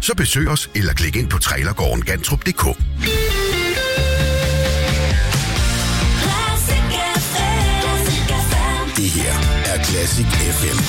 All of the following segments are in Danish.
så besøg os eller klik ind på trailergården Gantrup.dk. Det her er Classic FM.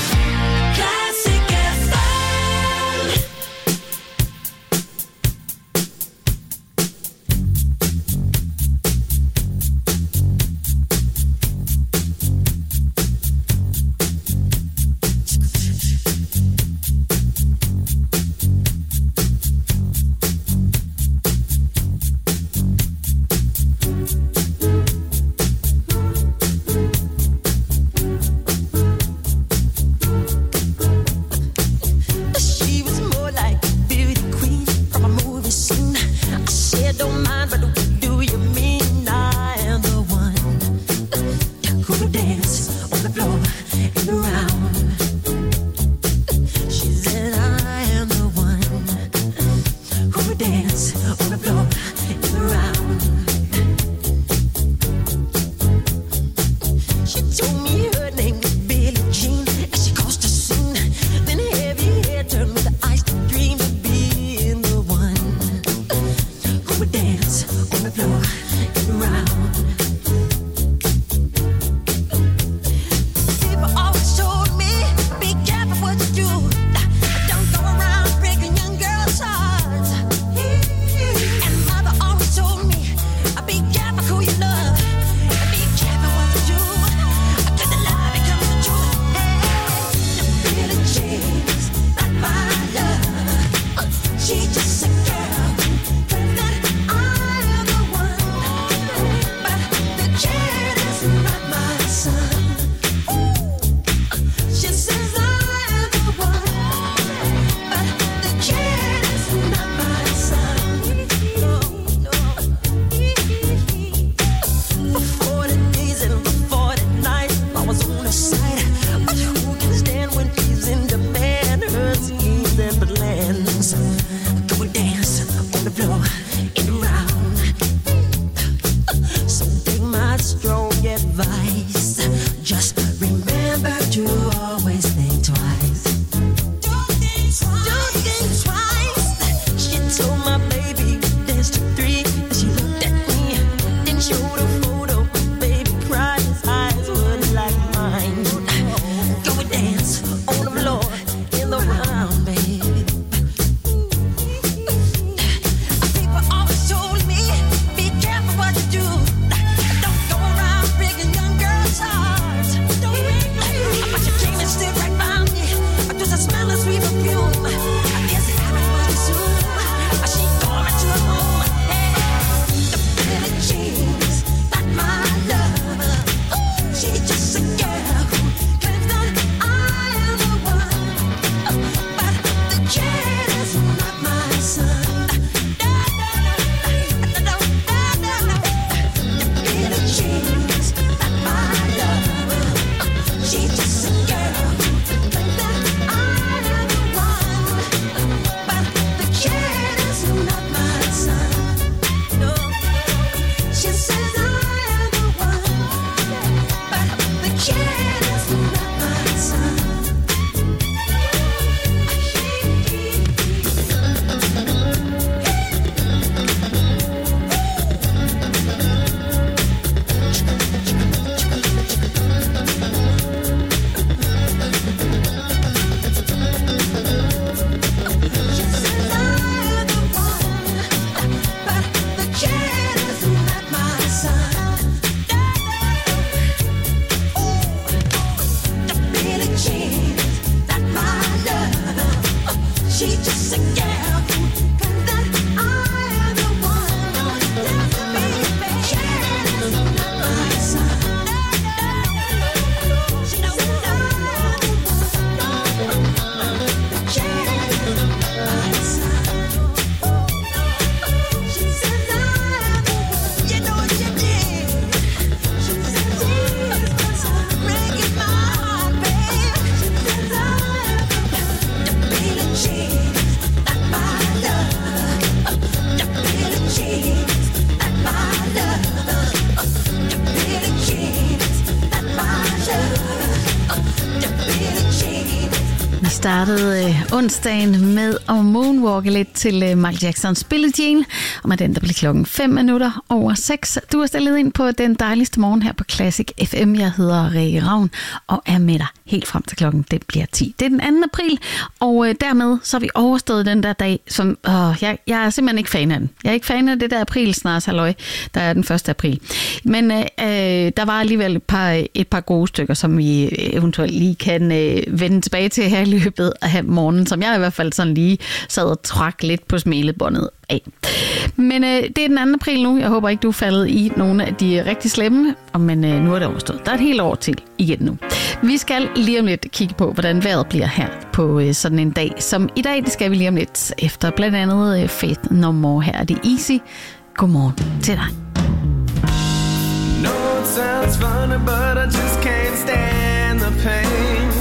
startede onsdagen med at moonwalke lidt til Michael Jacksons Billie Jean, og med den, der blev klokken 5:05. Du er stillet ind på den dejligste morgen her på Classic FM. Jeg hedder Rikke Ravn og er med dig helt frem til klokken, det bliver 10. Det er den 2. april, og dermed så har vi overstået den der dag, som jeg er simpelthen ikke fan af den. Jeg er ikke fan af det der april snart, halløj, der er den 1. april. Men der var alligevel et par gode stykker, som vi eventuelt lige kan vende tilbage til her i løbet af morgenen, som jeg i hvert fald sådan lige sad og trak lidt på smilebåndet af. Men det er den 2. april nu. Jeg håber ikke, du er faldet i nogle af de rigtig slemme, men nu er det overstået. Der er et helt år til igen nu. Vi skal lige om lidt kigge på, hvordan vejret bliver her på sådan en dag som i dag. Det skal vi lige om lidt efter blandt andet Faith No More. Her er det Easy. Godmorgen til dig. No, it sounds funny, but I just can't stand the pain.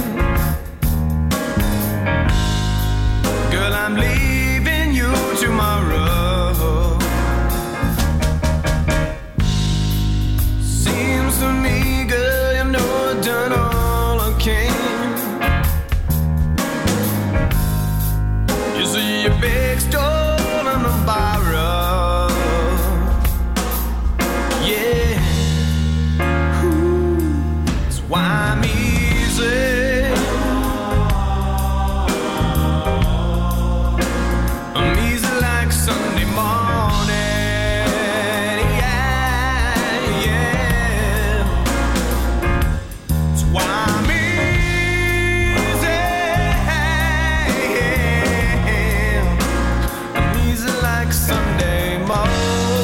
Girl, I'm leaving you tomorrow. Seems to me, girl, you know I've done all I can. You see your big stone on the borrow. Yeah. Why I'm easy. I'm easy like Sunday morning. Yeah, yeah. That's why I'm easy. I'm easy like Sunday morning.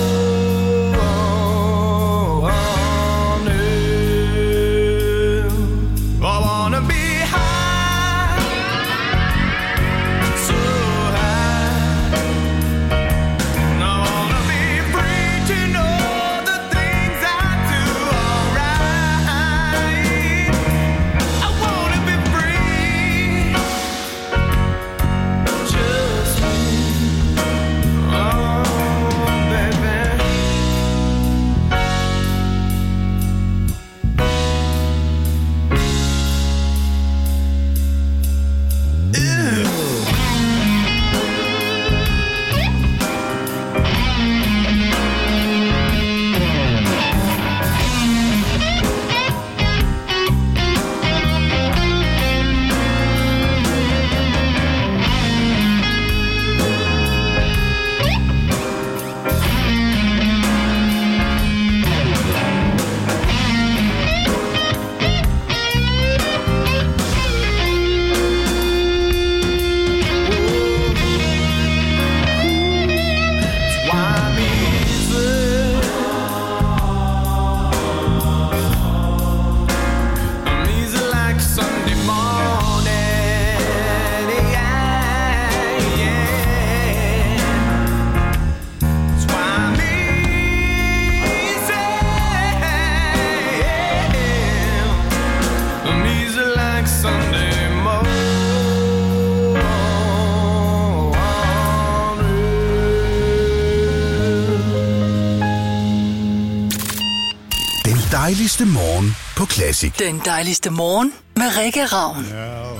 Dejligste morgen på Classic. Den dejligste morgen med Rikke Ravn. Now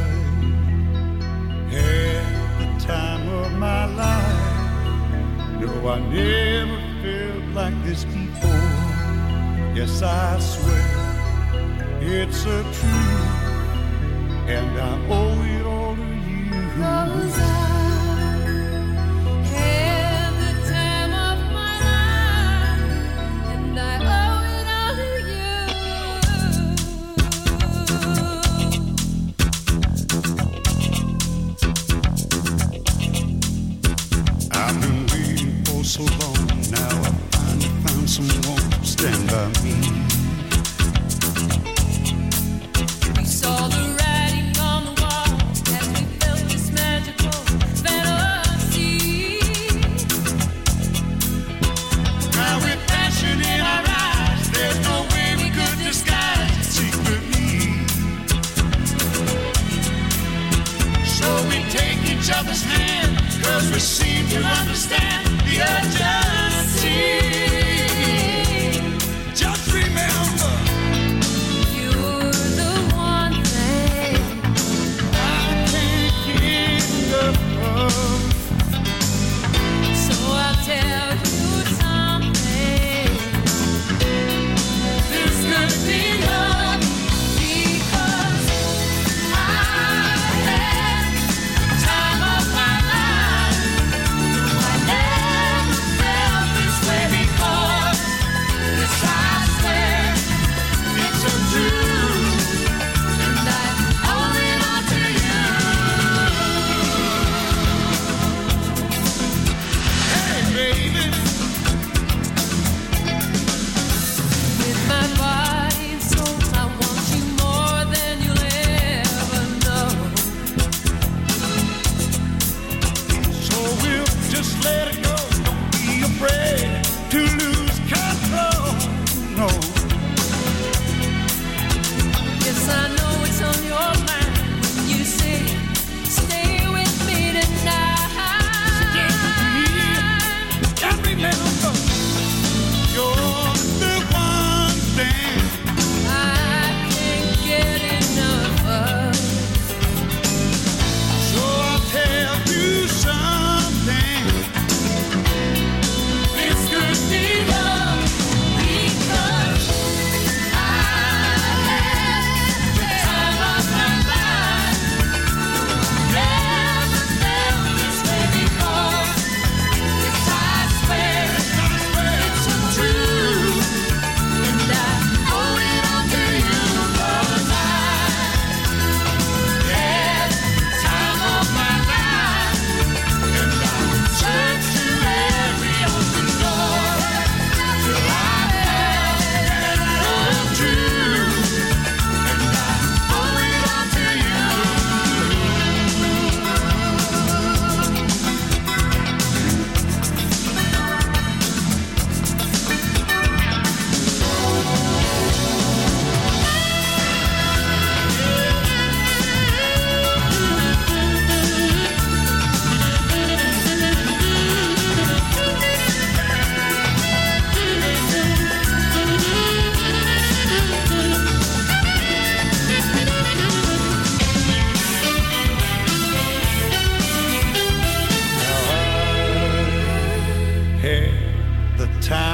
I had the time of my life. No, I never felt like this before. Yes, I swear it's a truth, and I owe it all to you. 'Cause so long now, I finally found someone to stand by me. We saw the writing on the wall as we felt this magical fantasy. Now with passion in our eyes, there's no way we could disguise it secretly. So we take each other's hand, 'cause we seem to understand the urgency. Just remember, you're the one thing I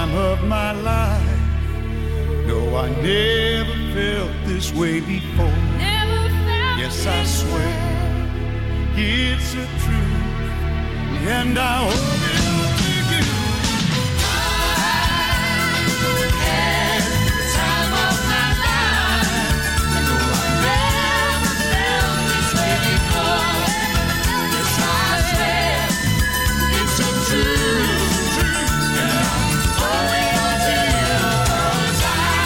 time of my life. No, I never felt this way before. Never felt Yes, I this swear it's a truth, and I owe it all to you. time of my life. No, I never felt this way before. Yes, I swear it's a truth, and I owe it all to you. 'Cause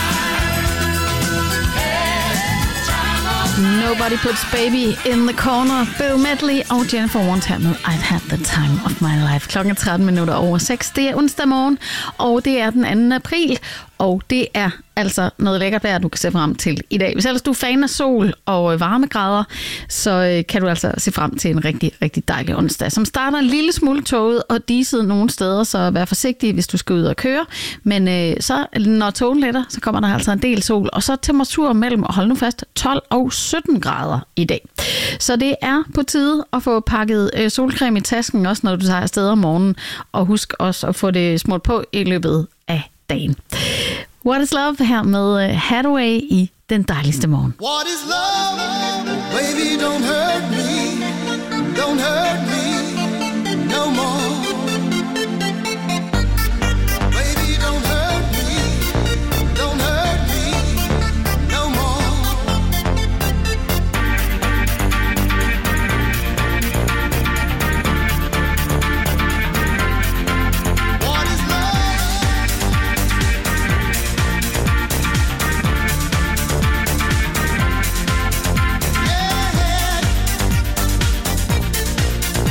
I had the time of Nobody Puts Baby in the Corner. Bill Medley og Jennifer Warnes her med I've Had the Time of My Life. Klokken 13:13. Det er onsdag morgen, og det er den 2. april. Og det er altså noget lækkert vejr, du kan se frem til i dag. Hvis ellers du er fan af sol og varmegrader, så kan du altså se frem til en rigtig, rigtig dejlig onsdag, som starter en lille smule tåget og diset nogle steder, så vær forsigtig, hvis du skal ud og køre. Men så når togen letter, så kommer der altså en del sol, og så temperatur mellem, hold nu fast, 12 og 17 grader i dag. Så det er på tide at få pakket solcreme i tasken, også når du tager afsted om morgenen, og husk også at få det smurt på i løbet af dagen. What is Love her med Hathaway i Den Dejligste Morgen. What is love? Baby, don't hurt me. Don't hurt me no more. Baby, don't hurt me. Don't hurt me no more. What is love? Yeah.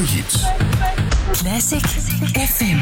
største hits. Classic FM.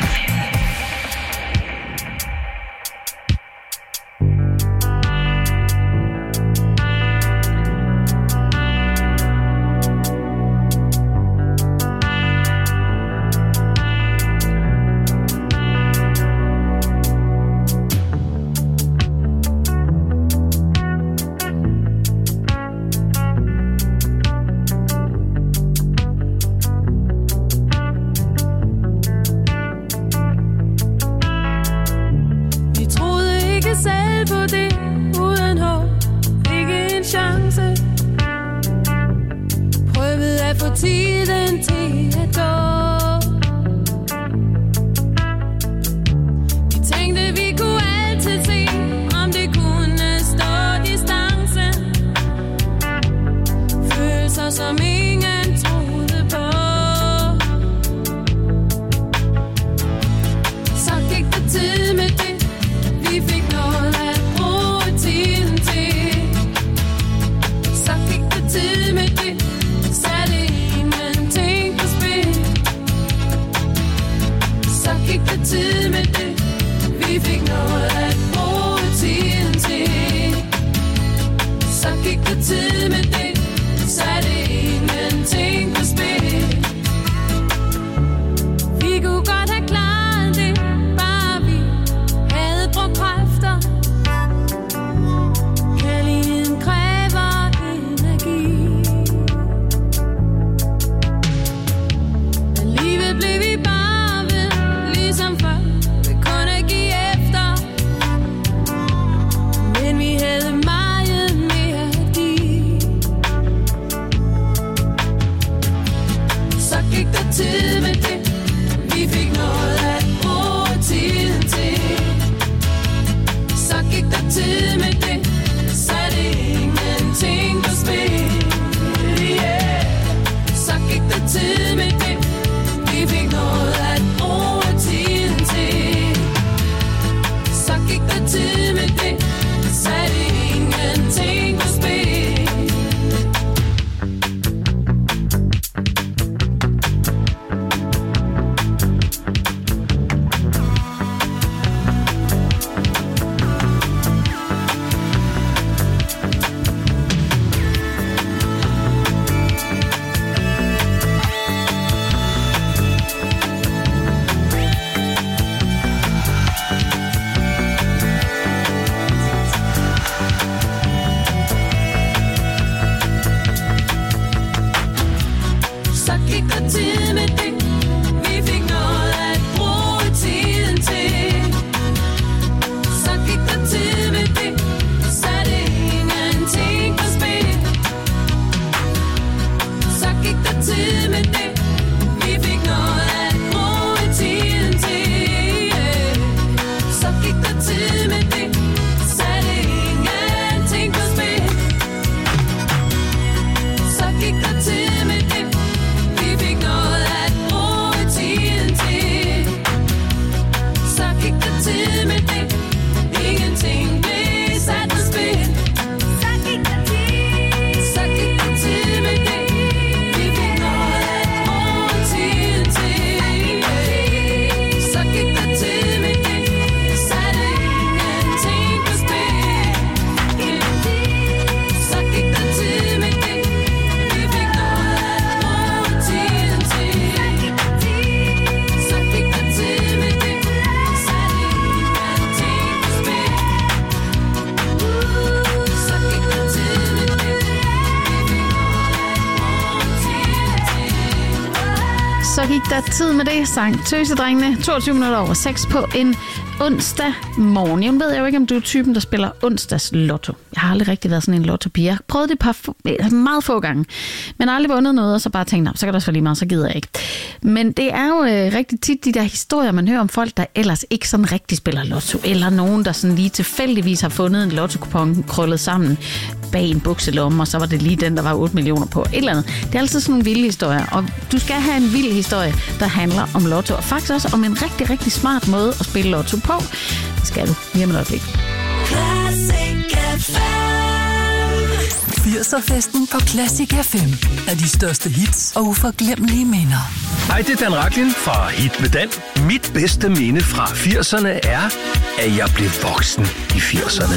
Så gik der tid med det, sang Tøsedrengene 22 minutter over 6 på en onsdag morgen. Jeg ved jo ikke, om du er typen, der spiller onsdags lotto. Jeg har aldrig rigtig været sådan en lotto-pige. Jeg har prøvet det meget få gange, men aldrig vundet noget, og så bare tænkt, så kan der også være lige meget, så gider jeg ikke. Men det er jo rigtig tit de der historier, man hører om folk, der ellers ikke sådan rigtig spiller lotto, eller nogen, der sådan lige tilfældigvis har fundet en lotto-kupon krøllet sammen bag en bukselomme, og så var det lige den, der var 8 millioner på. Et eller andet. Det er altid sådan nogle vilde historier, og du skal have en vild historie, der handler om lotto, og faktisk også om en rigtig, rigtig smart måde at spille lotto på. Det skal du lige om et øjeblik. 80 80'er-festen på Classic FM er de største hits og uforglemmelige minder. Hej, det er Dan Racklin fra Hit med Dan. Mit bedste minde fra 80'erne er, at jeg blev voksen i 80'erne.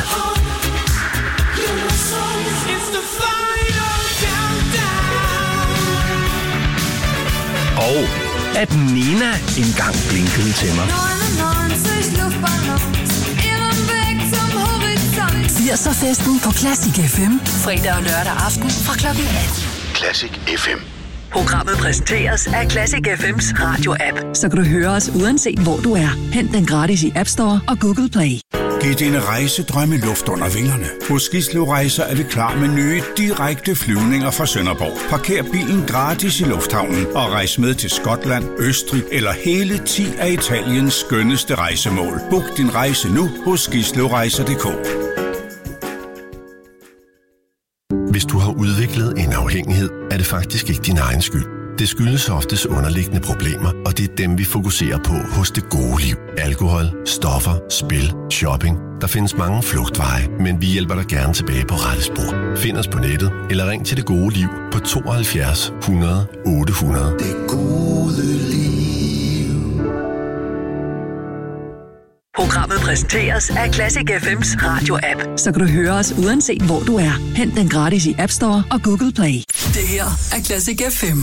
Og at Nina engang blinkede til mig. 80'er-festen på Classic FM. Fredag og lørdag aften fra kl. 18. Classic FM. Programmet præsenteres af Classic FM's radio-app. Så kan du høre os uanset hvor du er. Hent den gratis i App Store og Google Play. Giv dine rejsedrømme luft under vingerne. Hos Gislev Rejser er vi klar med nye direkte flyvninger fra Sønderborg. Parker bilen gratis i lufthavnen og rejs med til Skotland, Østrig eller hele 10 af Italiens skønneste rejsemål. Book din rejse nu hos gislevrejser.dk. Hvis du har udviklet en afhængighed, er det faktisk ikke din egen skyld. Det skyldes oftest underliggende problemer, og det er dem, vi fokuserer på hos Det Gode Liv. Alkohol, stoffer, spil, shopping. Der findes mange flugtveje, men vi hjælper dig gerne tilbage på rette spor. Find os på nettet, eller ring til Det Gode Liv på 72 100 800. Det gode liv. Programmet præsenteres af Classic FM's radio-app. Så kan du høre os uanset hvor du er. Hent den gratis i App Store og Google Play. Det her er Classic FM.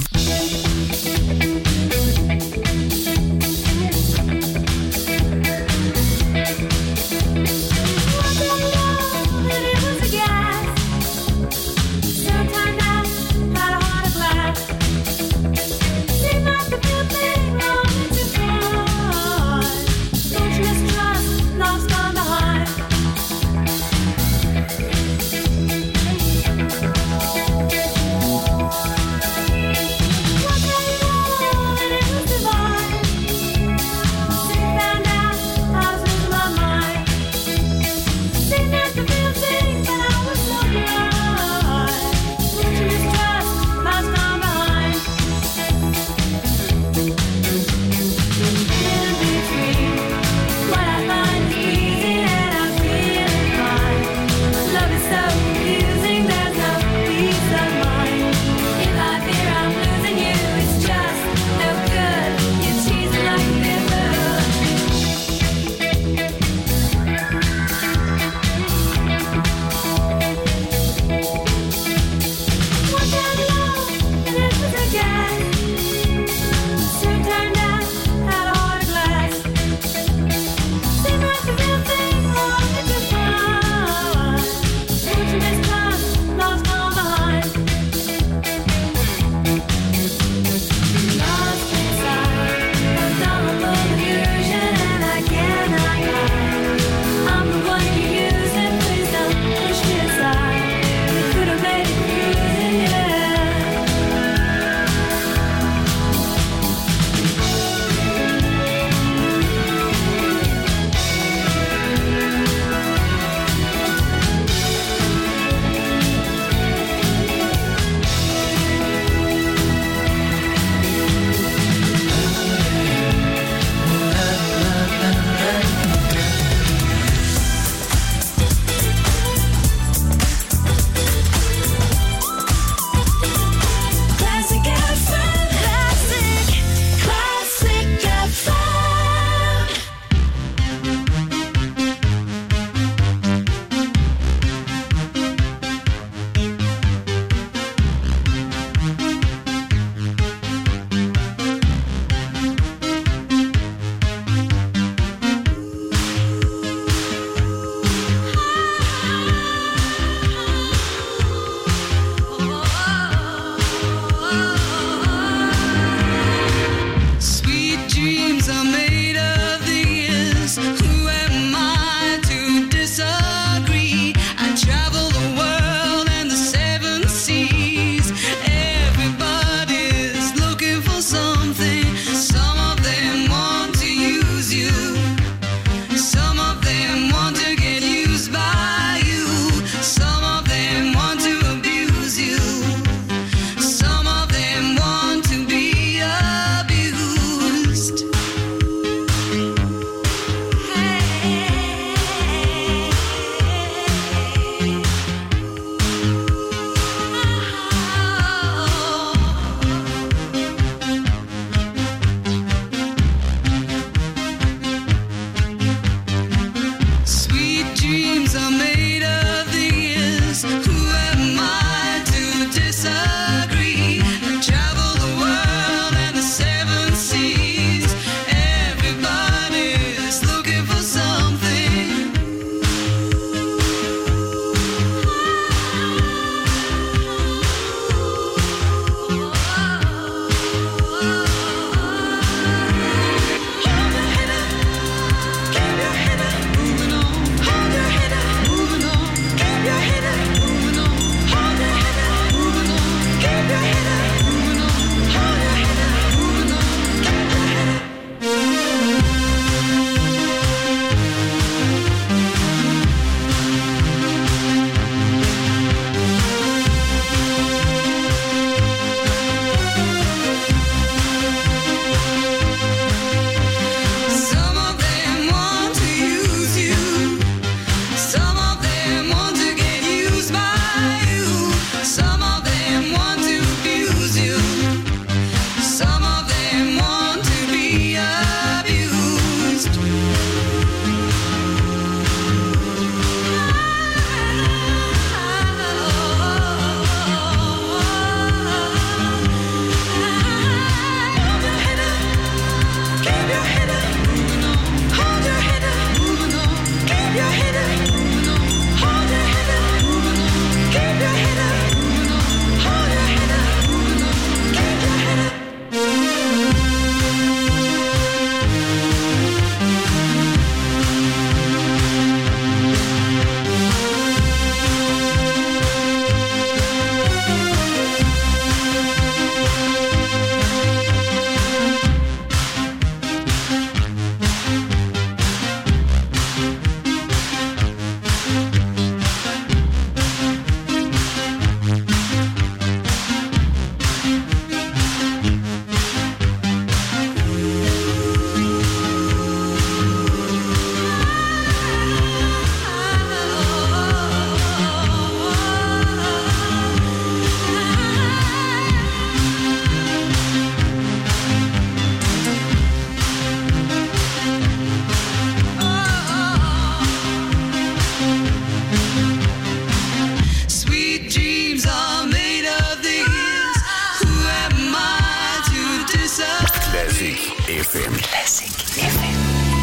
dreams are made of these. Who am I to disagree? Classic FM. Classic FM.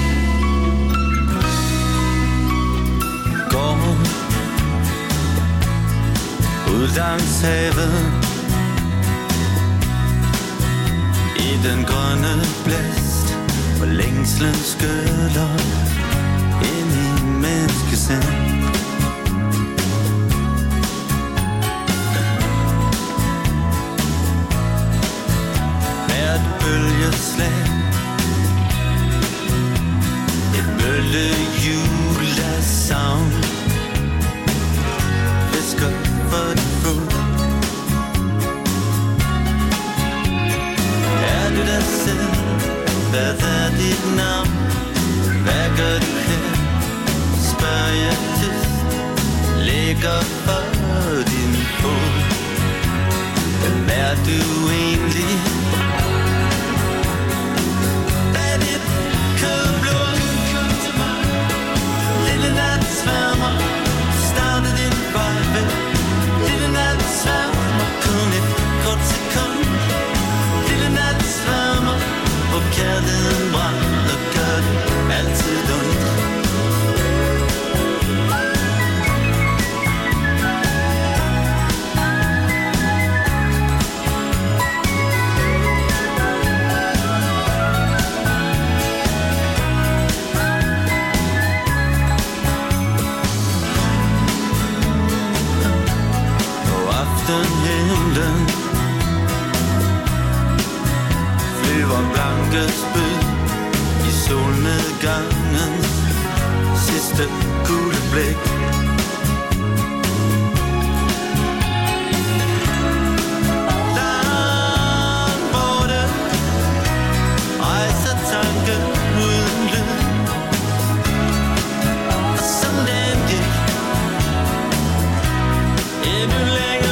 Går ud langs havet i den grønne blæst, hvor længslen skyller ind i menneskesind. Hvert bølgeslag, et bølgehjul af savn, visker for din fod. Er du dig selv? Hvad er dit navn? Hvad gør du her? Spørger jeg tyst, ligger for din fod. Hvem er du egentlig? Er dit kødblod? Kom til mig. Lille natsværmer, startede din vej væk. Lille natsværmer, kun et kort sekund. Lille natsværmer, hvor kærligheden brænder, gør det altid ondt. Aftenhimlen flyver blanke spyd i solnedgangens sidste gule blik. Langt borte rejser tanken uden lyd, og som den gik endnu længere.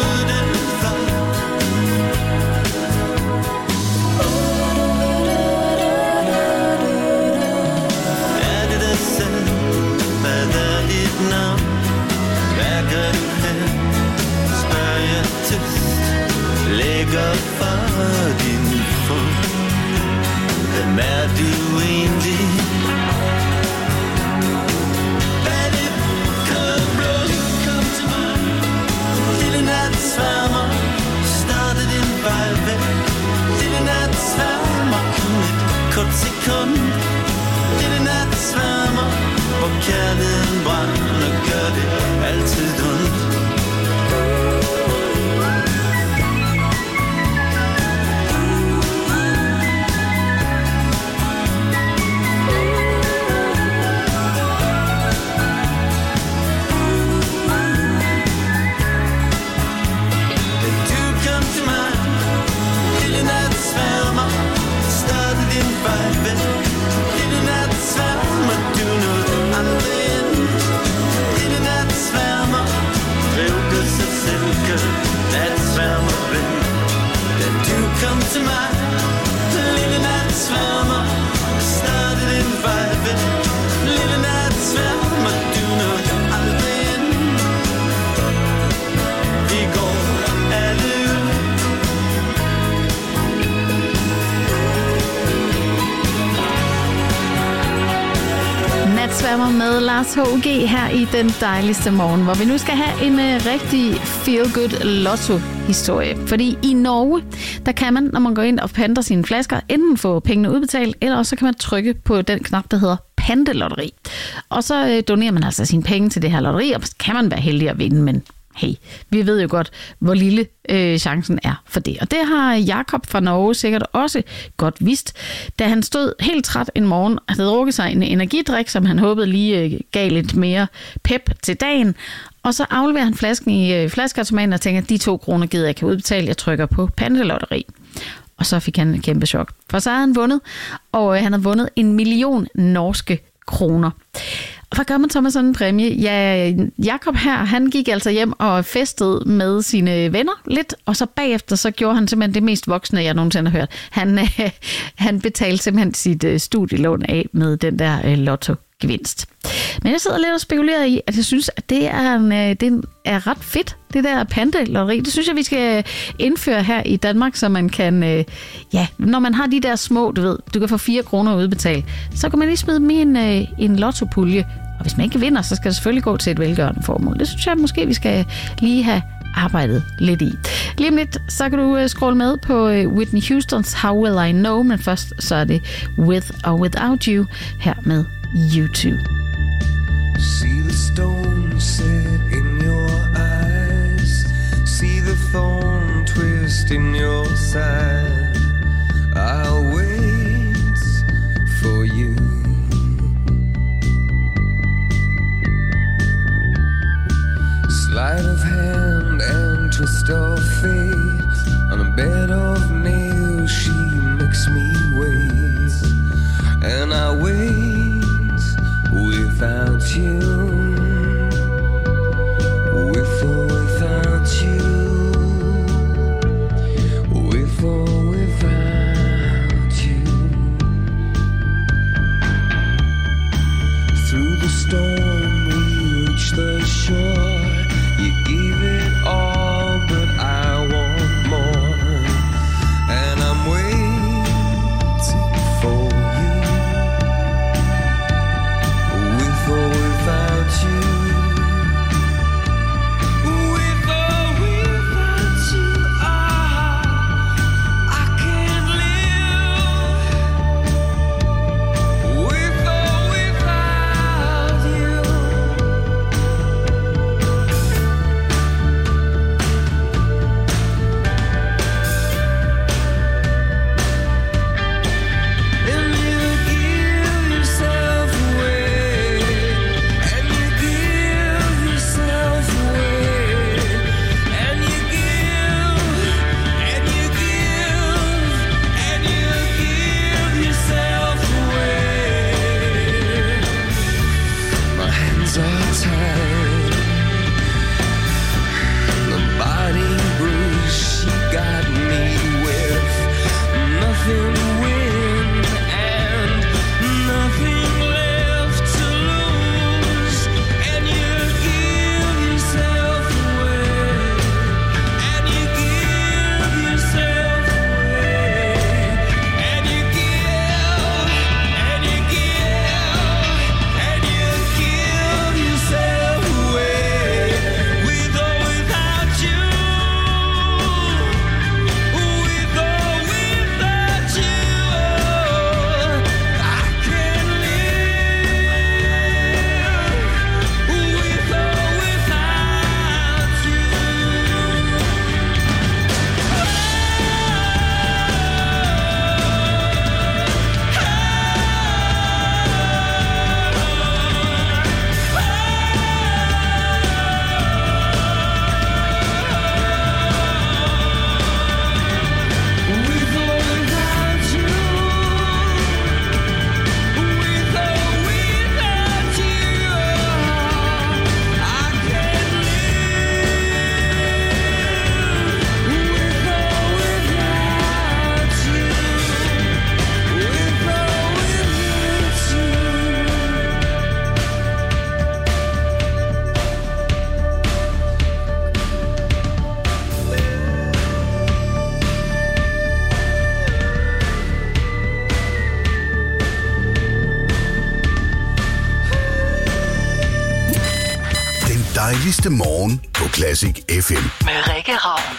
Ligger for din fod. Hvem er du egentlig? Er det kødblod? Kom til mig. Lille natsværmer, starte din vej væk. Lille natsværmer, kun et kort sekund. Lille natsværmer, hvor kærligheden brænder, gør det altid ondt. Kom til mig, lille natsværmer, starte din vej væk. Lille natsværmer, du når aldrig ind. Vi går alle ud. Natsværmer med Lars H.G. her i Den Dejligste Morgen, hvor vi nu skal have en rigtig feel-good lotto-historie. Fordi i Norge, der kan man, når man går ind og panter sine flasker, enten få pengene udbetalt, eller også kan man trykke på den knap, der hedder pantelotteri. Og så donerer man altså sine penge til det her lotteri, og så kan man være heldig at vinde, men hey, vi ved jo godt, hvor lille chancen er for det. Og det har Jakob fra Norge sikkert også godt vidst, da han stod helt træt en morgen og havde drukket sig en energidrik, som han håbede lige gav lidt mere pep til dagen. Og så afleverer han flasken i flaskeautomaten og tænker, de 2 kroner gider jeg kan udbetale, jeg trykker på pantelotteri. Og så fik han en kæmpe chok. For så havde han vundet, og han har vundet 1 million norske kroner. Og hvad gør man så med sådan en præmie? Ja, Jakob her, han gik altså hjem og festede med sine venner lidt, og så bagefter så gjorde han simpelthen det mest voksne, jeg nogensinde har hørt. Han betalte simpelthen sit studielån af med den der lotto gevinst. Men jeg sidder lidt og spekulerer i, at jeg synes, at det er ret fedt, det der pantelotteri. Det synes jeg, vi skal indføre her i Danmark, så man kan, når man har de der små, du kan få 4 kroner udbetalt, så kan man lige smide dem i en lottopulje. Og hvis man ikke vinder, så skal det selvfølgelig gå til et velgørende formål. Det synes jeg måske, vi skal lige have arbejdet lidt i. Lige om lidt, så kan du scrolle med på Whitney Houstons How Will I Know, men først så er det With or Without You her med YouTube. See the stone set in your eyes, see the thorn twist in your side. I'll wait for you. Sleight of hand and twist of fate, on a bed of nails she makes me wait, and I wait without you, with or without you, with or without you. Through the storm we reach the shore. You gave it all, but I want more, and I'm waiting for you, with or without you, with or without you. I can't live with or without you. Dejligste morgen på Classic FM. Med Rikke Ravn.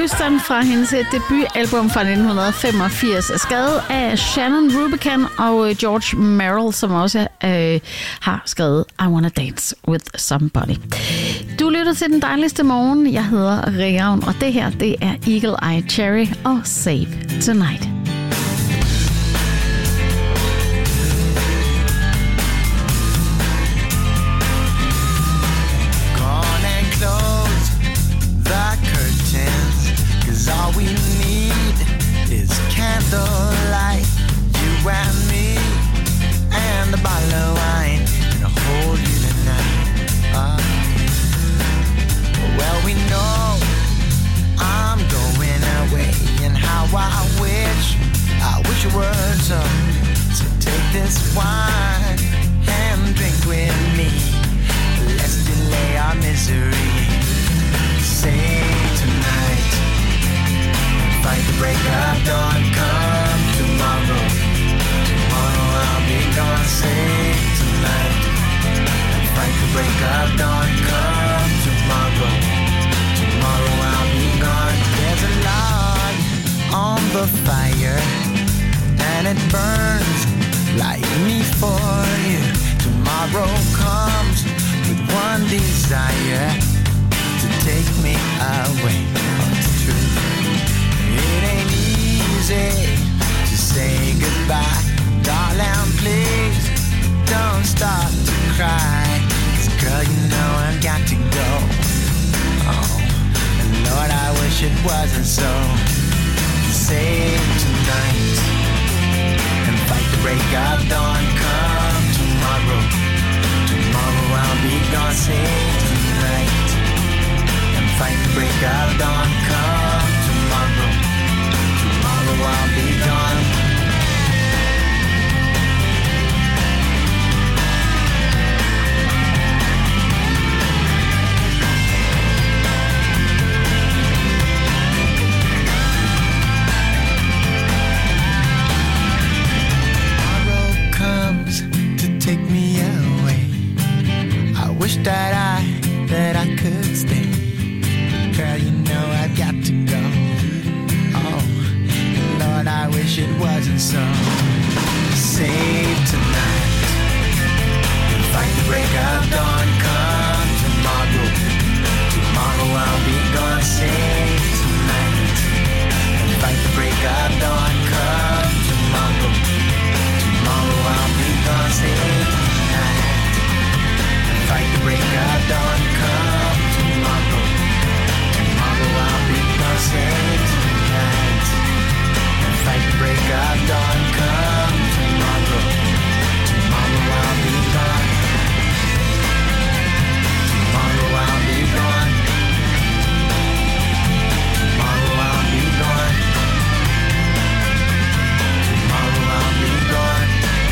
Houston fra hendes debutalbum fra 1985, skrevet af Shannon Rubicam og George Merrill, som også har skrevet I Wanna Dance With Somebody. Du lytter til Den Dejligste Morgen. Jeg hedder Rian, og det her, det er Eagle Eye Cherry og Save Tonight. All we need is candlelight, you and me, and a bottle of wine, and I'll hold you tonight. Well, we know I'm going away, and how I wish you were so take this wine and drink with me. Let's delay our misery. Say tonight. Fight the break of dawn, come tomorrow. Tomorrow I'll be gone, say tonight. Fight the break of dawn, come tomorrow. Tomorrow I'll be gone. There's a log on the fire, and it burns like me for you. Tomorrow comes with one desire, to take me away. Oh, it's true. It ain't easy to say goodbye. Darling, please don't start to cry. 'Cause girl, you know I've got to go. Oh, and Lord, I wish it wasn't so. Save tonight and fight the break of dawn. Come tomorrow. Tomorrow I'll be gone. Save tonight and fight the break of dawn. Come tomorrow. Tomorrow I'll be gone. Tomorrow comes to take me away. I wish that I could stay. Girl, you know I've got to go. Oh, Lord, I wish it wasn't so. Save tonight and fight the break of dawn. Come tomorrow. Tomorrow I'll be gone. Save tonight and fight the break of dawn. Come tomorrow. Tomorrow I'll be gone. Save tonight and fight the break of dawn. Come tomorrow. Tomorrow I'll be gone. Save tonight and fight the break of dawn. Come tomorrow. Tomorrow I'll be gone. Tomorrow I'll be gone. Tomorrow I'll be gone. Tomorrow I'll be gone.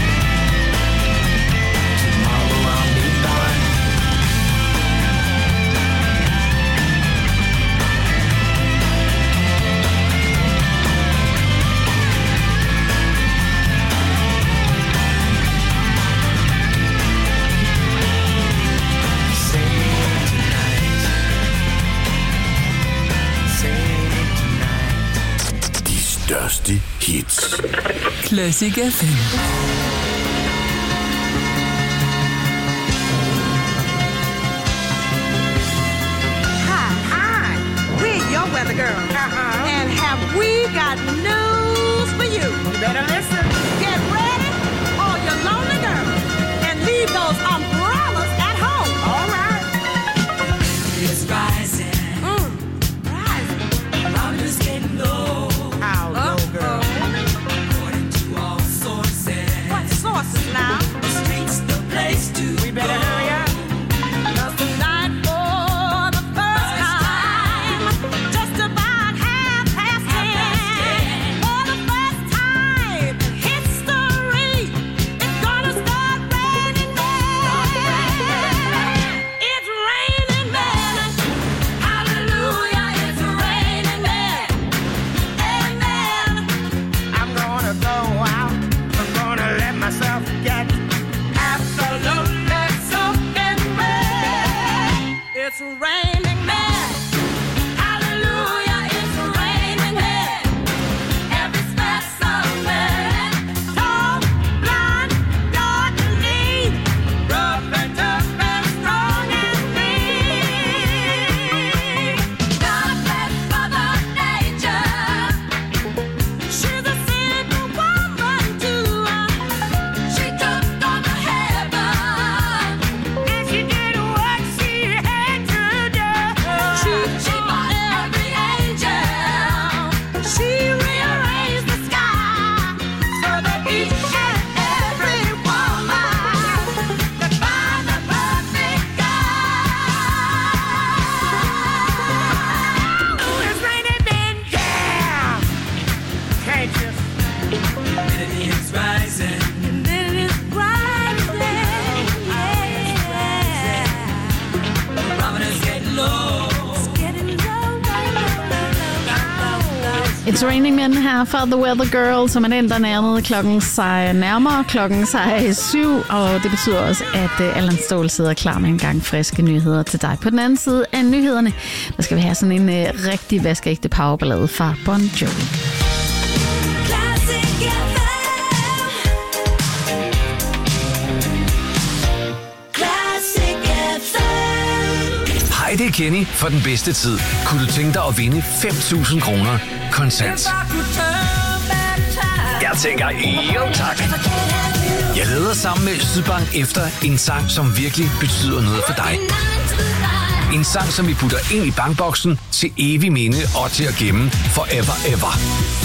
Tomorrow I'll be gone. De største hits. Classic FM. Hi, we're your weather girl. And have we got news for you? You better listen. Get ready, all your lonely girls, and leave those umbrellas at home. All right. It's rising. Rising. Numbers getting low. How low, girl? According to all sources. What sources now? The street's the place to We better go. hurry up. 'Cause tonight, for the first time, just about 10:30, for the first time in history, it's gonna start raining men. It's raining men. Hallelujah, it's raining men. Amen. I'm gonna go out. I'm gonna let myself get absolutely soaking wet. It's raining men. Hallelujah, it's It's Raining Men her fra The Weather Girl, som er den, der nærmere klokken 7, og det betyder også, at Allan Ståhl sidder klar med en gang friske nyheder til dig. På den anden side af nyhederne, der skal vi have sådan en rigtig vaskeægte powerballade fra Bon Jovi. Hej, det er Kenny for den bedste tid. Kunne du tænke dig at vinde 5.000 kroner kontant? Jeg tænker, jo tak. Jeg leder sammen med Sydbank efter en sang, som virkelig betyder noget for dig. En sang, som vi putter ind i bankboksen til evig minde og til at gemme forever ever.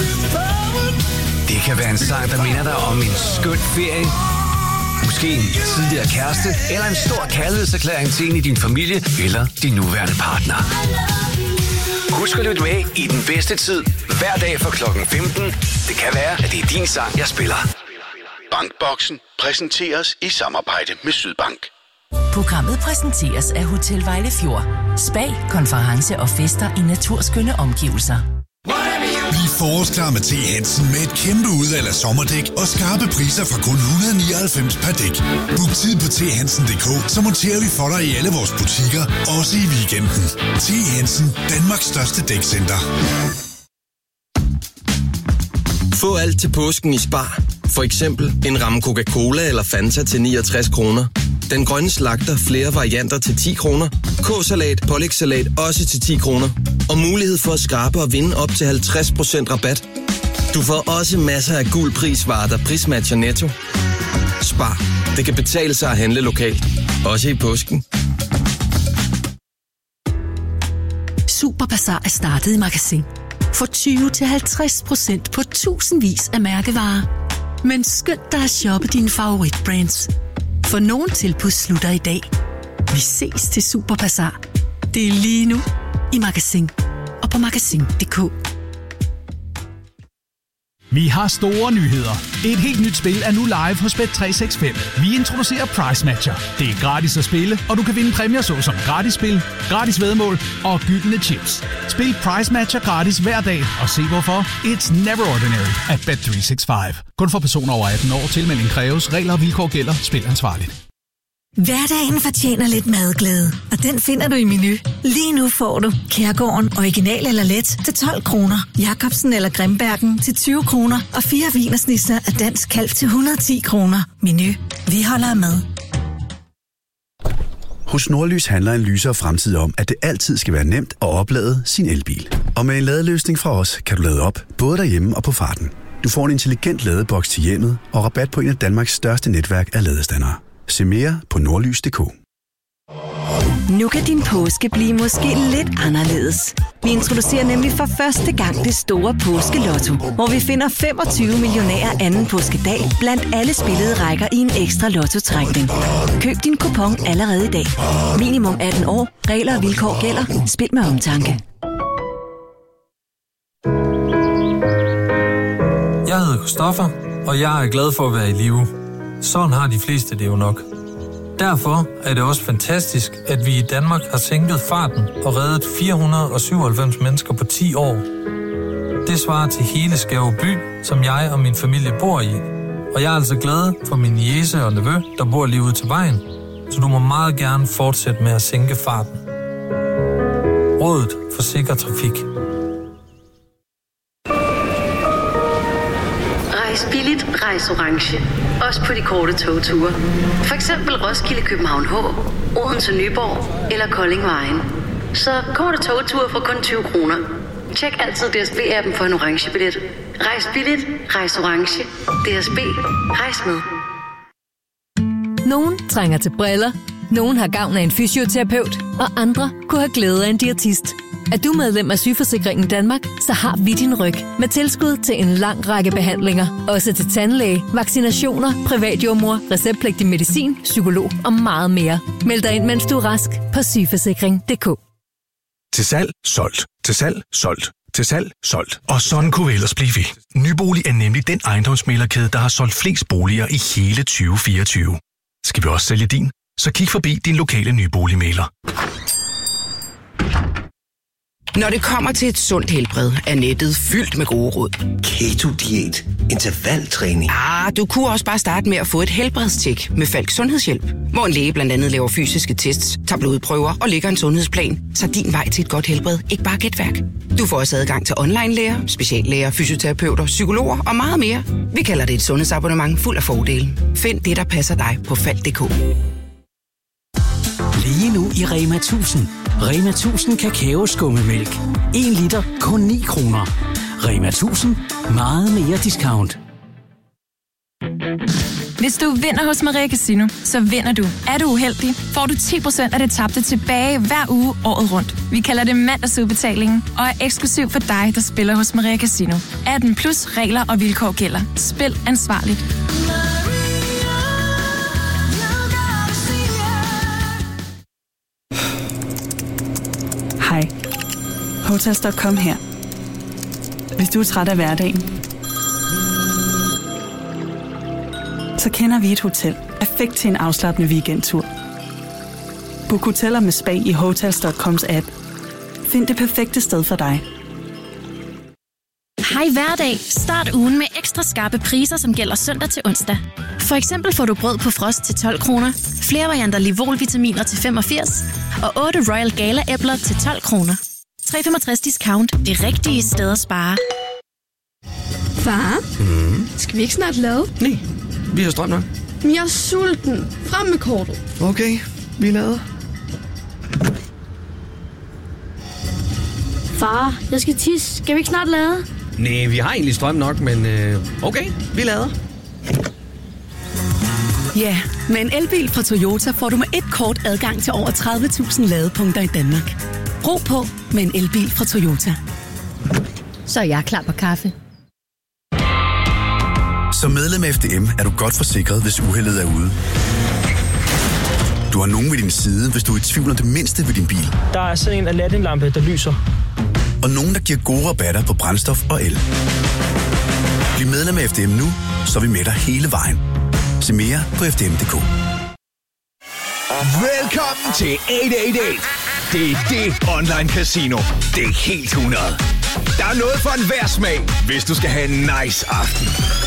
Det kan være en sang, der minder dig om en skøn ferie, måske en tidligere kæreste, eller en stor kærlighedserklæring til en i din familie eller din nuværende partner. Husk at lytte med i den bedste tid, hver dag fra klokken 15. Det kan være, at det er din sang, jeg spiller. Bankboksen præsenteres i samarbejde med Sydbank. Programmet præsenteres af Hotel Vejlefjord. Spa, konference og fester i naturskønne omgivelser. Bliv forårsklar med T. Hansen med et kæmpe udvalg af sommerdæk og skarpe priser fra kun 199 per dæk. Book tid på thansen.dk, så monterer vi for dig i alle vores butikker, også i weekenden. T. Hansen, Danmarks største dækcenter. Få alt til påsken i Spar. For eksempel en ramme Coca-Cola eller Fanta til 69 kroner. Den grønne slagter flere varianter til 10 kroner. K-salat, pålægssalat også til 10 kroner. Og mulighed for at skrabe og vinde op til 50% rabat. Du får også masser af guld prisvarer, der prismatcher Netto. Spar. Det kan betale sig at handle lokalt. Også i påsken. Superbazar er startet i Magasin. For 20-50% på tusindvis af mærkevarer. Men skynd dig at shoppe dine favoritbrands. For nogle tilbud slutter i dag. Vi ses til Superbazar. Det er lige nu i Magasin og på magasin.dk. Vi har store nyheder. Et helt nyt spil er nu live hos Bet365. Vi introducerer Price Matcher. Det er gratis at spille, og du kan vinde præmier såsom gratis spil, gratis væddemål og gyldne chips. Spil Price Matcher gratis hver dag, og se hvorfor. It's never ordinary at Bet365. Kun for personer over 18 år. Tilmelding kræves. Regler og vilkår gælder. Spil ansvarligt. Hverdagen fortjener lidt madglæde, og den finder du i Menu. Lige nu får du Kærgården original eller let til 12 kroner, Jacobsen eller Grimbergen til 20 kroner og 4 wienersnitzer af dansk kalv til 110 kroner. Menu. Vi holder med. Hos Nordlys handler en lysere fremtid om, at det altid skal være nemt at oplade sin elbil. Og med en ladeløsning fra os kan du lade op, både derhjemme og på farten. Du får en intelligent ladeboks til hjemmet og rabat på en af Danmarks største netværk af ladestandere. Se mere på nordlys.dk. Nu kan din påske blive måske lidt anderledes. Vi introducerer nemlig for første gang det store påskelotto, hvor vi finder 25 millionærer anden påskedag blandt alle spillede rækker i en ekstra lottotrækning. Køb din kupon allerede i dag. Minimum 18 år. Regler og vilkår gælder. Spil med omtanke. Jeg hedder Christoffer, og jeg er glad for at være i live. Sådan har de fleste det jo nok. Derfor er det også fantastisk, at vi i Danmark har sænket farten og reddet 497 mennesker på 10 år. Det svarer til hele Skæve by, som jeg og min familie bor i. Og jeg er altså glad for min niece og nevø, der bor lige ude til vejen. Så du må meget gerne fortsætte med at sænke farten. Rådet for sikker trafik. Rejs billigt, rejs orange. Også på de korte togture. For eksempel Roskilde, København H, Odense, Nyborg eller Kolding Vejen. Så korte togture for kun 20 kroner. Tjek altid DSB-appen for en orange billet. Rejs billigt, rejs orange. DSB, rejs med. Nogen trænger til briller. Nogen har gavn af en fysioterapeut. Og andre kunne have glæde af en diætist. Er du medlem af Sygeforsikringen Danmark, så har vi din ryg med tilskud til en lang række behandlinger. Også til tandlæge, vaccinationer, privatjordmor, receptpligtig medicin, psykolog og meget mere. Meld dig ind, mens du er rask på sygeforsikring.dk. Til salg, solgt. Til salg, solgt. Til salg, solgt. Og sådan kunne vi ellers blive ved. Nybolig er nemlig den ejendomsmæglerkæde, der har solgt flest boliger i hele 2024. Skal vi også sælge din? Så kig forbi din lokale nyboligmægler. Når det kommer til et sundt helbred, er nettet fyldt med gode råd. Keto-diæt, intervaltræning. Du kunne også bare starte med at få et helbredstjek med Falk Sundhedshjælp, hvor en læge blandt andet laver fysiske tests, tager blodprøver og lægger en sundhedsplan, så din vej til et godt helbred ikke bare er gætværk. Du får også adgang til online-læger, speciallæger, fysioterapeuter, psykologer og meget mere. Vi kalder det et sundhedsabonnement fuld af fordele. Find det, der passer dig på Falk.dk. Lige nu i Rema 1000. Rema 1000 kakaoskummemælk. 1 liter, kun 9 kroner. Rema 1000. Meget mere discount. Hvis du vinder hos Maria Casino, så vinder du. Er du uheldig, får du 10% af det tabte tilbage hver uge året rundt. Vi kalder det mandagsudbetalingen og er eksklusiv for dig, der spiller hos Maria Casino. 18 plus regler og vilkår gælder. Spil ansvarligt. Hej. Hotels.com her. Hvis du er træt af hverdagen, så kender vi et hotel perfekt til en afslappende weekendtur. Book hoteller med spa i Hotels.coms app. Find det perfekte sted for dig. Hej hverdag. Start ugen med ekstra skarpe priser, som gælder søndag til onsdag. For eksempel får du brød på frost til 12 kroner, flere varianter Livol-vitaminer til 85 og 8 Royal Gala-æbler til 12 kroner. 365 discount. Det rigtige sted at spare. Far, skal vi ikke snart lade? Nej, vi har strøm nok. Men jeg er sulten. Frem med kortet. Okay, vi lader. Far, jeg skal tisse. Skal vi ikke snart lade? Nej, vi har egentlig strøm nok, men okay, vi lader. Ja, med en elbil fra Toyota får du med et kort adgang til over 30.000 ladepunkter i Danmark. Ro på med en elbil fra Toyota. Så er jeg klar på kaffe. Som medlem af FDM er du godt forsikret, hvis uheldet er ude. Du har nogen ved din side, hvis du er i tvivl om det mindste ved din bil. Der er sådan en Aladdin-lampe, der lyser. Og nogen, der giver gode rabatter på brændstof og el. Bliv medlem af FDM nu, så er vi med dig hele vejen. Se mere på fdm.dk. Velkommen til 888. Det er det online casino. Det er helt 100. Der er noget for enhver smag, hvis du skal have en nice aften.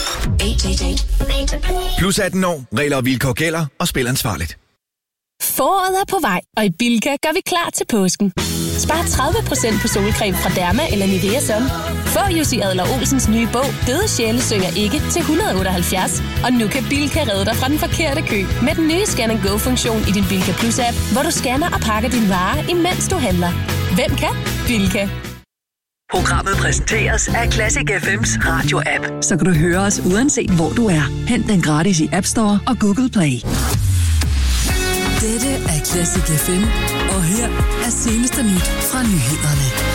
888. Plus 18 år, regler og vilkår gælder, og spil ansvarligt. Foråret er på vej, og i Bilka gør vi klar til påsken. Spar 30% på solcreme fra Derma eller Nivea Sun. Få Jussi Adler-Olsens nye bog, Døde sjæle synger ikke, til 178. Og nu kan Bilka redde dig fra den forkerte kø med den nye Scan & Go-funktion i din Bilka Plus-app, hvor du scanner og pakker dine varer, imens du handler. Hvem kan? Bilka. Programmet præsenteres af Classic FM's radio-app, så kan du høre os uanset hvor du er. Hent den gratis i App Store og Google Play. Dette er Classic FM, og her er seneste nyt fra nyhederne.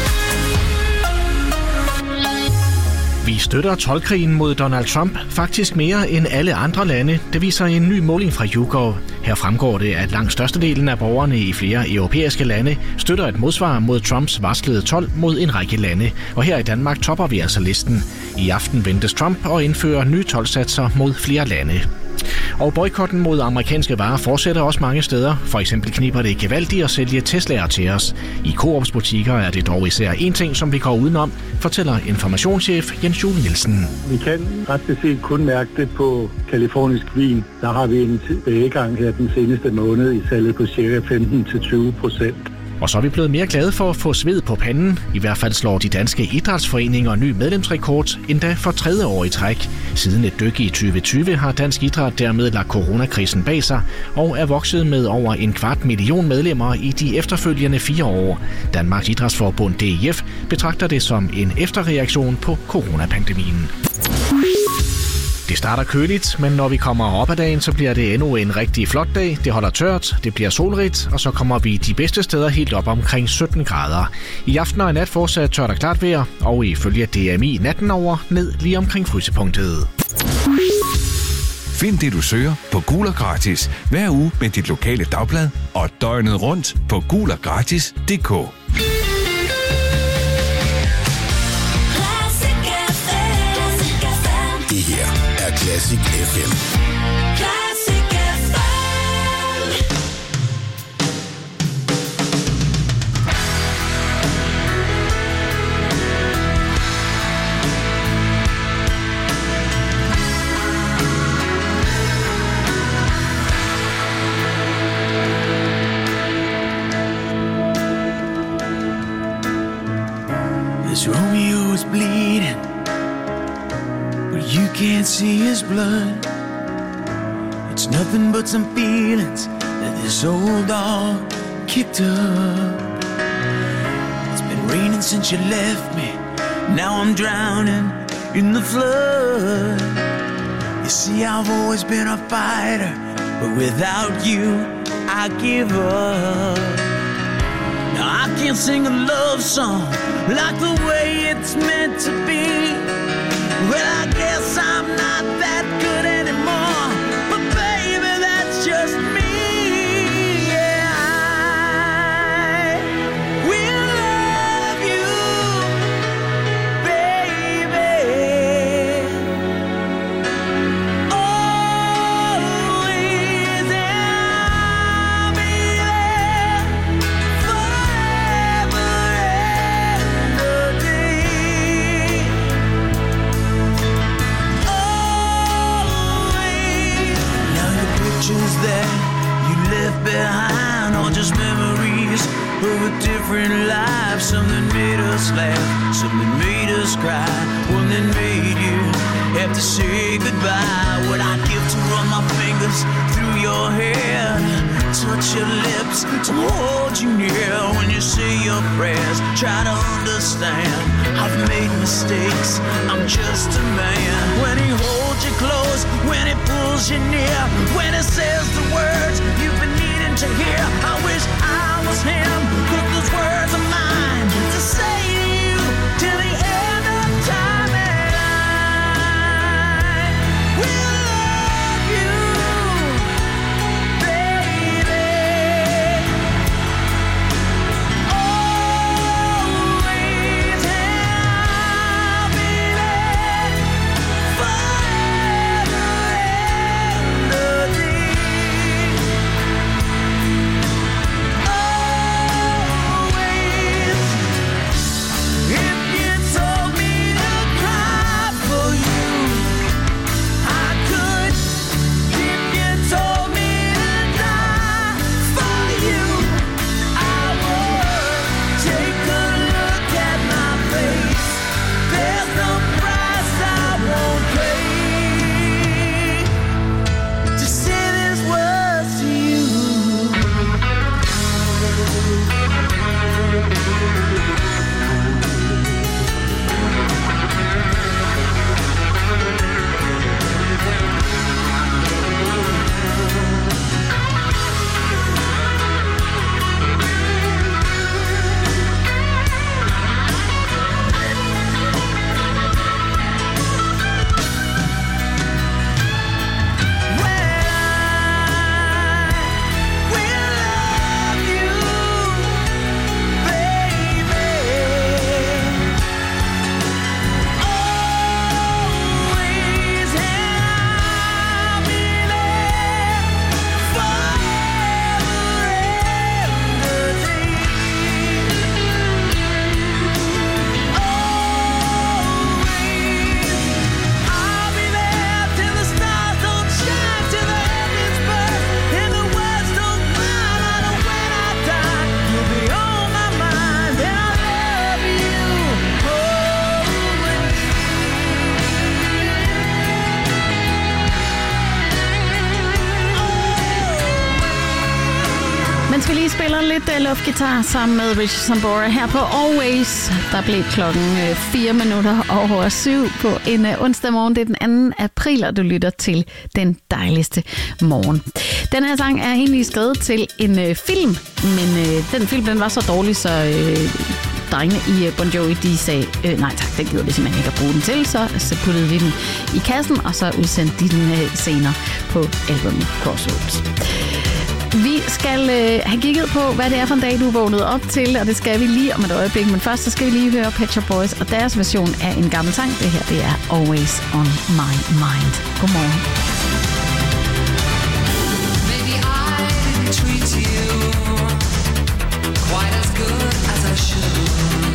Vi støtter toldkrigen mod Donald Trump faktisk mere end alle andre lande. Det viser en ny måling fra YouGov. Her fremgår det, at langt størstedelen af borgerne i flere europæiske lande støtter et modsvar mod Trumps varslede told mod en række lande. Og her i Danmark topper vi altså listen. I aften ventes Trump at indføre nye toldsatser mod flere lande. Og boykotten mod amerikanske varer fortsætter også mange steder. For eksempel kniber det gevaldigt at sælge Tesla'er til os. I Coops butikker er det dog især en ting, som vi går udenom, fortæller informationschef Jens Juel Nielsen. Vi kan ret beset kun mærke det på kalifornisk vin. Der har vi en tilbagegang her den seneste måned i salget på ca. 15-20%. Og så er vi blevet mere glade for at få sved på panden. I hvert fald slår de danske idrætsforeninger ny medlemsrekord, endda for 3. år i træk. Siden et dyk i 2020 har Dansk Idræt dermed lagt coronakrisen bag sig og er vokset med over 250.000 medlemmer i de efterfølgende 4 år. Danmarks Idrætsforbund DIF betragter det som en efterreaktion på coronapandemien. Det starter køligt, men når vi kommer op ad dagen, så bliver det endnu en rigtig flot dag. Det holder tørt, det bliver solrigt, og så kommer vi de bedste steder helt op omkring 17 grader. I aften og i nat fortsat tørt og klart vejr, og ifølge DMI natten over ned lige omkring frysepunktet. Find det, du søger på Gul og Gratis hver uge med dit lokale dagblad og døgnet rundt på guloggratis.dk. Det her er Classic FM. Classic FM. This Romeo is bleeding, but you can't see his blood. It's nothing but some feelings that this old dog kicked up. It's been raining since you left me. Now I'm drowning in the flood. You see, I've always been a fighter, but without you, I give up. Now I can't sing a love song like the way it's meant to be. Well, I guess I'm not that good anymore, but baby, that's just me. Yeah, I will love you, baby, always, and I'll be there forever and a day. Always. Now the pictures that you left behind are just memories of a different life. Something made us laugh, something made us cry, one that made you have to say goodbye. What I'd give to run my fingers through your hair, touch your lips, to hold you near when you say your prayers. Try to understand, I've made mistakes, I'm just a man. When he holds you close, when he pulls you near, when he says the words you've been needing to hear, I wish I was him, 'cause those words are mine to say to you till the end of time. And I will love you, baby, always, and I'll be there forever and a day. Always. If you told me to cry for you, I could. If you told me to die for you, I would. Take a look at my face. There's no price I won't pay to say these words to you. Mens vi lige spiller lidt luftgitar sammen med Richard Sambora her på Always, der blev klokken 7:04 på en onsdag morgen. Det er den 2. april, og du lytter til Den Dejligste Morgen. Den her sang er egentlig skrevet til en film, men den film den var så dårlig, så drengene i Bon Jovi, de sagde, nej tak, det gjorde de simpelthen ikke at bruge den til, så puttede vi den i kassen, og så udsendte de den senere på albumet Crossroads. Vi skal have kigget på, hvad det er for en dag, du er vågnet op til, og det skal vi lige om et øjeblik. Men først så skal vi lige høre Pet Shop Boys og deres version af en gammel sang. Det her, det er Always on My Mind. Godmorgen. Maybe I didn't treat you quite as good as I should.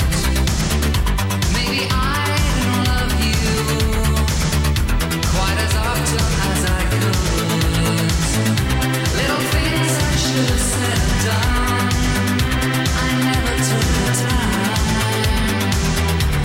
Maybe I didn't love you quite as often as I could. Little things I should have said and done, I never took the time.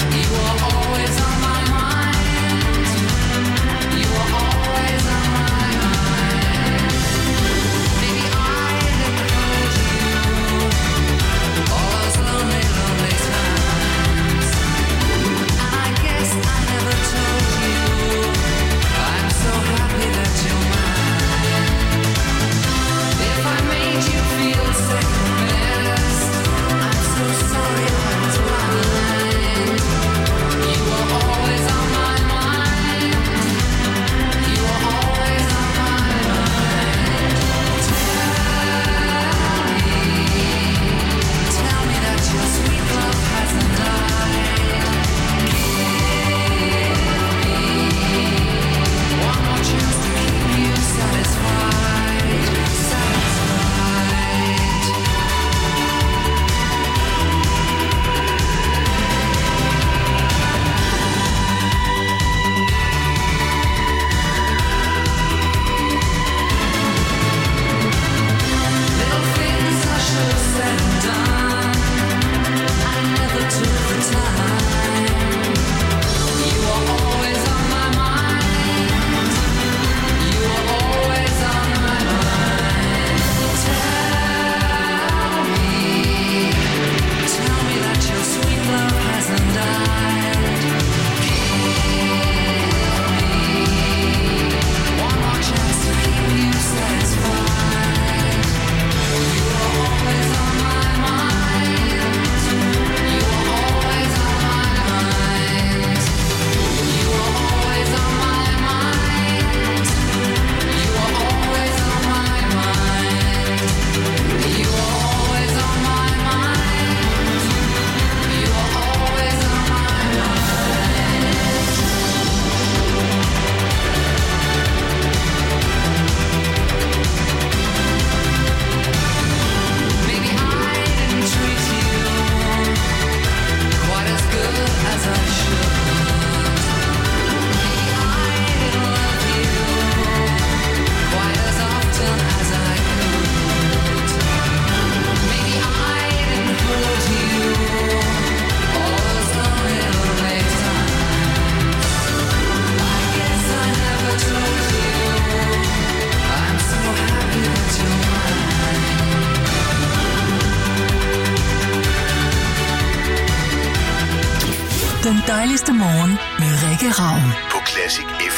Den dejligste morgen med Rikke Ravn. På Classic